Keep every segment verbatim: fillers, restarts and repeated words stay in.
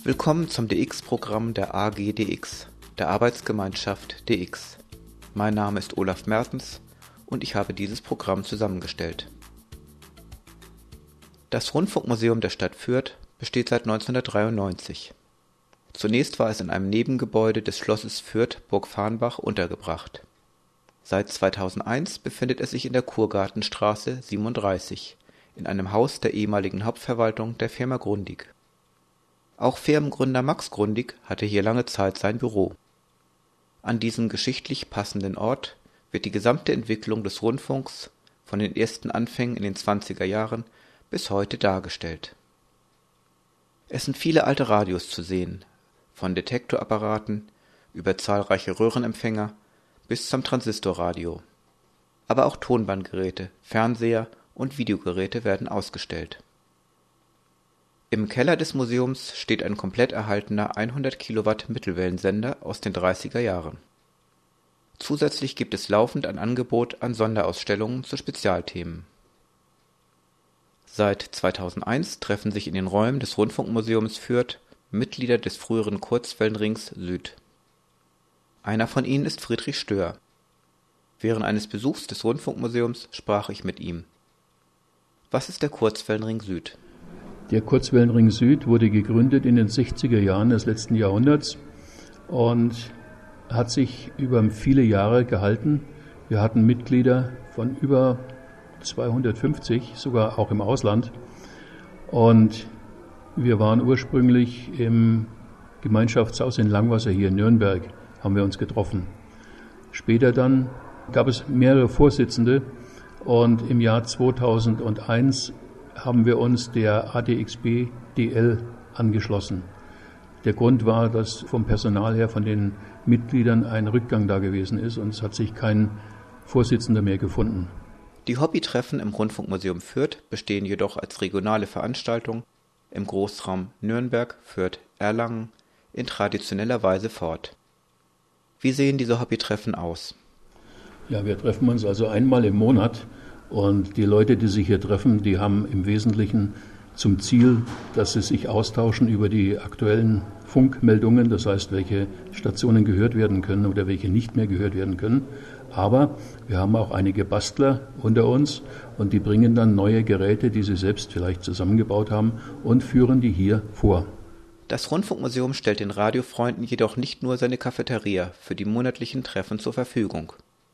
Willkommen zum D X-Programm der A G D X, der Arbeitsgemeinschaft D X. Mein Name ist Olaf Mertens und ich habe dieses Programm zusammengestellt. Das Rundfunkmuseum der Stadt Fürth besteht seit neunzehnhundertdreiundneunzig. Zunächst war es in einem Nebengebäude des Schlosses Fürth-Burg-Farnbach untergebracht. Seit zweitausendeins befindet es sich in der Kurgartenstraße siebenunddreißig, in einem Haus der ehemaligen Hauptverwaltung der Firma Grundig. Auch Firmengründer Max Grundig hatte hier lange Zeit sein Büro. An diesem geschichtlich passenden Ort wird die gesamte Entwicklung des Rundfunks von den ersten Anfängen in den zwanziger Jahren bis heute dargestellt. Es sind viele alte Radios zu sehen, von Detektorapparaten über zahlreiche Röhrenempfänger bis zum Transistorradio. Aber auch Tonbandgeräte, Fernseher und Videogeräte werden ausgestellt. Im Keller des Museums steht ein komplett erhaltener hundert Kilowatt Mittelwellensender aus den dreißiger Jahren. Zusätzlich gibt es laufend ein Angebot an Sonderausstellungen zu Spezialthemen. Seit zweitausendeins treffen sich in den Räumen des Rundfunkmuseums Fürth Mitglieder des früheren Kurzwellenrings Süd. Einer von ihnen ist Friedrich Stör. Während eines Besuchs des Rundfunkmuseums sprach ich mit ihm. Was ist der Kurzwellenring Süd? Der Kurzwellenring Süd wurde gegründet in den sechziger Jahren des letzten Jahrhunderts und hat sich über viele Jahre gehalten. Wir hatten Mitglieder von über zweihundertfünfzig, sogar auch im Ausland. Und wir waren ursprünglich im Gemeinschaftshaus in Langwasser hier in Nürnberg, haben wir uns getroffen. Später dann gab es mehrere Vorsitzende und im Jahr zweitausendeins haben wir uns der A D X B D L angeschlossen. Der Grund war, dass vom Personal her, von den Mitgliedern ein Rückgang da gewesen ist und es hat sich kein Vorsitzender mehr gefunden. Die Hobbytreffen im Rundfunkmuseum Fürth bestehen jedoch als regionale Veranstaltung im Großraum Nürnberg, Fürth, Erlangen in traditioneller Weise fort. Wie sehen diese Hobbytreffen aus? Ja, wir treffen uns also einmal im Monat. Und die Leute, die sich hier treffen, die haben im Wesentlichen zum Ziel, dass sie sich austauschen über die aktuellen Funkmeldungen, das heißt, welche Stationen gehört werden können oder welche nicht mehr gehört werden können. Aber wir haben auch einige Bastler unter uns und die bringen dann neue Geräte, die sie selbst vielleicht zusammengebaut haben und führen die hier vor. Das Rundfunkmuseum stellt den Radiofreunden jedoch nicht nur seine Cafeteria für die monatlichen Treffen zur Verfügung.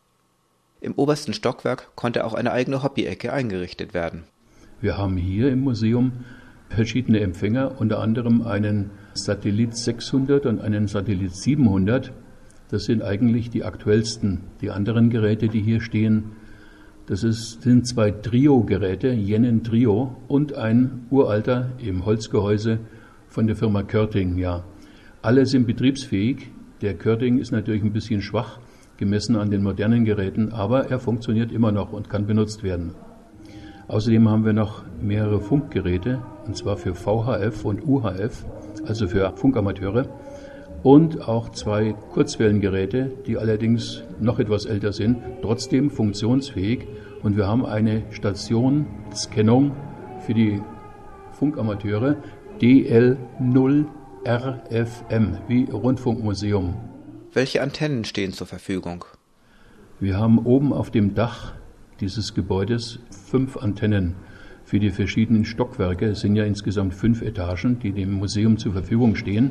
Im obersten Stockwerk konnte auch eine eigene Hobby-Ecke eingerichtet werden. Wir haben hier im Museum verschiedene Empfänger, unter anderem einen Satellit sechshundert und einen Satellit siebenhundert. Das sind eigentlich die aktuellsten. Die anderen Geräte, die hier stehen, das ist, sind zwei Trio-Geräte, Jennen Trio und ein uralter im Holzgehäuse von der Firma Körting. Ja. Alle sind betriebsfähig. Der Körting ist natürlich ein bisschen schwach, gemessen an den modernen Geräten, aber er funktioniert immer noch und kann benutzt werden. Außerdem haben wir noch mehrere Funkgeräte, und zwar für V H F und U H F, also für Funkamateure, und auch zwei Kurzwellengeräte, die allerdings noch etwas älter sind, trotzdem funktionsfähig. Und wir haben eine Stationskennung für die Funkamateure D L null R F M, wie Rundfunkmuseum. Welche Antennen stehen zur Verfügung? Wir haben oben auf dem Dach dieses Gebäudes fünf Antennen für die verschiedenen Stockwerke. Es sind ja insgesamt fünf Etagen, die dem Museum zur Verfügung stehen.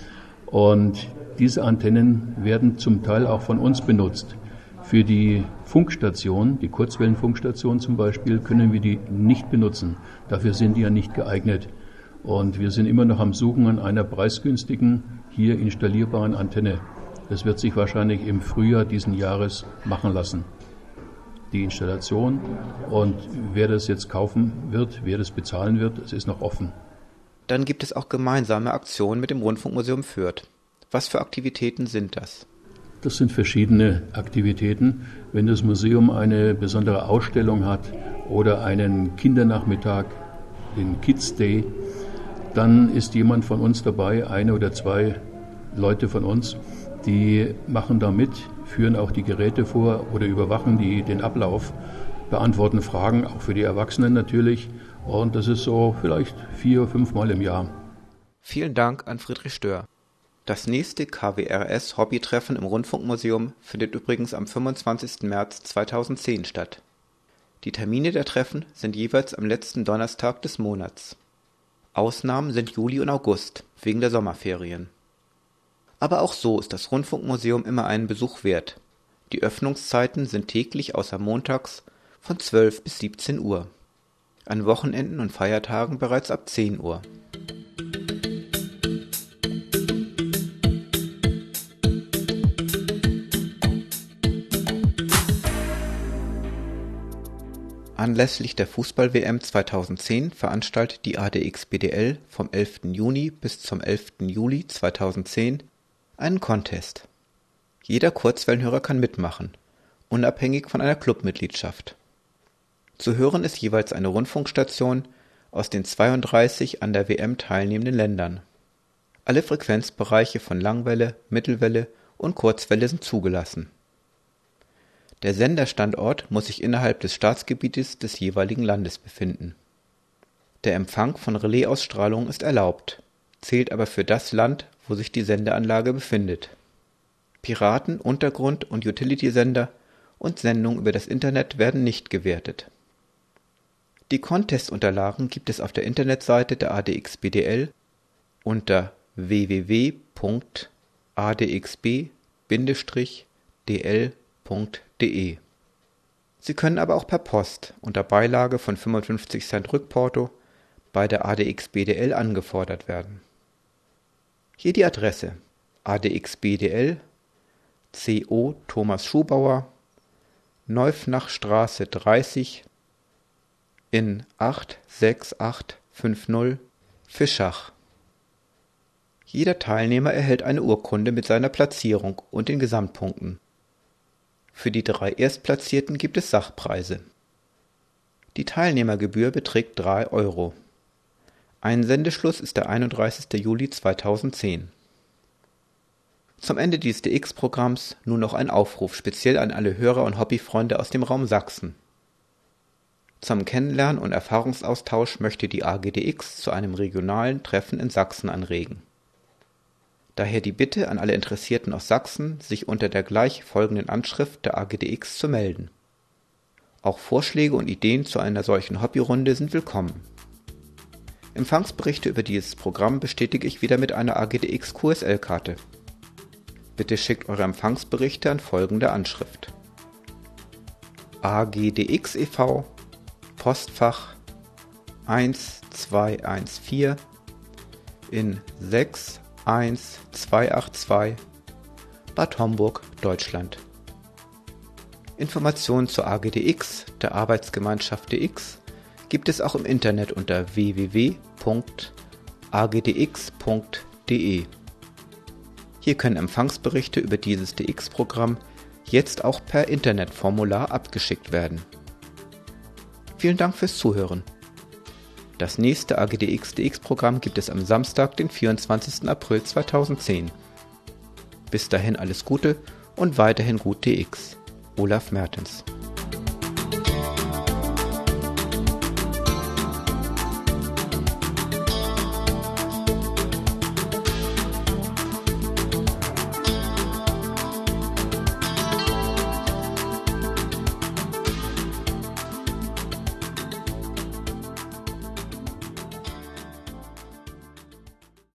Und diese Antennen werden zum Teil auch von uns benutzt. Für die Funkstation, die Kurzwellenfunkstation zum Beispiel, können wir die nicht benutzen. Dafür sind die ja nicht geeignet. Und wir sind immer noch am Suchen an einer preisgünstigen, hier installierbaren Antenne. Das wird sich wahrscheinlich im Frühjahr diesen Jahres machen lassen. Die Installation und wer das jetzt kaufen wird, wer das bezahlen wird, das ist noch offen. Dann gibt es auch gemeinsame Aktionen mit dem Rundfunkmuseum Fürth. Was für Aktivitäten sind das? Das sind verschiedene Aktivitäten. Wenn das Museum eine besondere Ausstellung hat oder einen Kindernachmittag, den Kids Day, dann ist jemand von uns dabei, eine oder zwei Leute von uns, die machen da mit, führen auch die Geräte vor oder überwachen die, den Ablauf, beantworten Fragen, auch für die Erwachsenen natürlich. Und das ist so vielleicht vier, fünf Mal im Jahr. Vielen Dank an Friedrich Stör. Das nächste K W R S-Hobbytreffen im Rundfunkmuseum findet übrigens am fünfundzwanzigsten März zweitausendzehn statt. Die Termine der Treffen sind jeweils am letzten Donnerstag des Monats. Ausnahmen sind Juli und August, wegen der Sommerferien. Aber auch so ist das Rundfunkmuseum immer einen Besuch wert. Die Öffnungszeiten sind täglich außer montags von zwölf bis siebzehn Uhr. An Wochenenden und Feiertagen bereits ab zehn Uhr. Anlässlich der Fußball-W M zweitausendzehn veranstaltet die A D X B D L vom elften Juni bis zum elften Juli zweitausendzehn einen Contest. Jeder Kurzwellenhörer kann mitmachen, unabhängig von einer Clubmitgliedschaft. Zu hören ist jeweils eine Rundfunkstation aus den zweiunddreißig an der W M teilnehmenden Ländern. Alle Frequenzbereiche von Langwelle, Mittelwelle und Kurzwelle sind zugelassen. Der Senderstandort muss sich innerhalb des Staatsgebietes des jeweiligen Landes befinden. Der Empfang von Relaisausstrahlungen ist erlaubt, zählt aber für das Land, wo sich die Sendeanlage befindet. Piraten-, Untergrund- und Utility-Sender und Sendungen über das Internet werden nicht gewertet. Die Contest-Unterlagen gibt es auf der Internetseite der A D X B D L unter w w w punkt a d x b bindestrich d l punkt d e. Sie können aber auch per Post unter Beilage von fünfundfünfzig Cent Rückporto bei der A D X B D L angefordert werden. Hier die Adresse: A D X B D L, C O Thomas Schubauer, Neufnachstraße dreißig in acht sechs acht fünf null Fischach. Jeder Teilnehmer erhält eine Urkunde mit seiner Platzierung und den Gesamtpunkten. Für die drei Erstplatzierten gibt es Sachpreise. Die Teilnehmergebühr beträgt drei Euro. Einsendeschluss ist der einunddreißigster Juli zweitausendzehn. Zum Ende dieses D X-Programms nun noch ein Aufruf speziell an alle Hörer und Hobbyfreunde aus dem Raum Sachsen. Zum Kennenlernen und Erfahrungsaustausch möchte die A G D X zu einem regionalen Treffen in Sachsen anregen. Daher die Bitte an alle Interessierten aus Sachsen, sich unter der gleich folgenden Anschrift der A G D X zu melden. Auch Vorschläge und Ideen zu einer solchen Hobbyrunde sind willkommen. Empfangsberichte über dieses Programm bestätige ich wieder mit einer A G D X Q S L-Karte. Bitte schickt eure Empfangsberichte an folgende Anschrift: A G D X e V, Postfach eins zwei eins vier in sechs eins zwei acht zwei, Bad Homburg, Deutschland. Informationen zur A G D X, der Arbeitsgemeinschaft D X, gibt es auch im Internet unter w w w punkt a g d x punkt d e. Hier können Empfangsberichte über dieses D X-Programm jetzt auch per Internetformular abgeschickt werden. Vielen Dank fürs Zuhören. Das nächste A G D X D X-Programm gibt es am Samstag, den vierundzwanzigsten April zweitausendzehn. Bis dahin alles Gute und weiterhin gut D X. Olaf Mertens.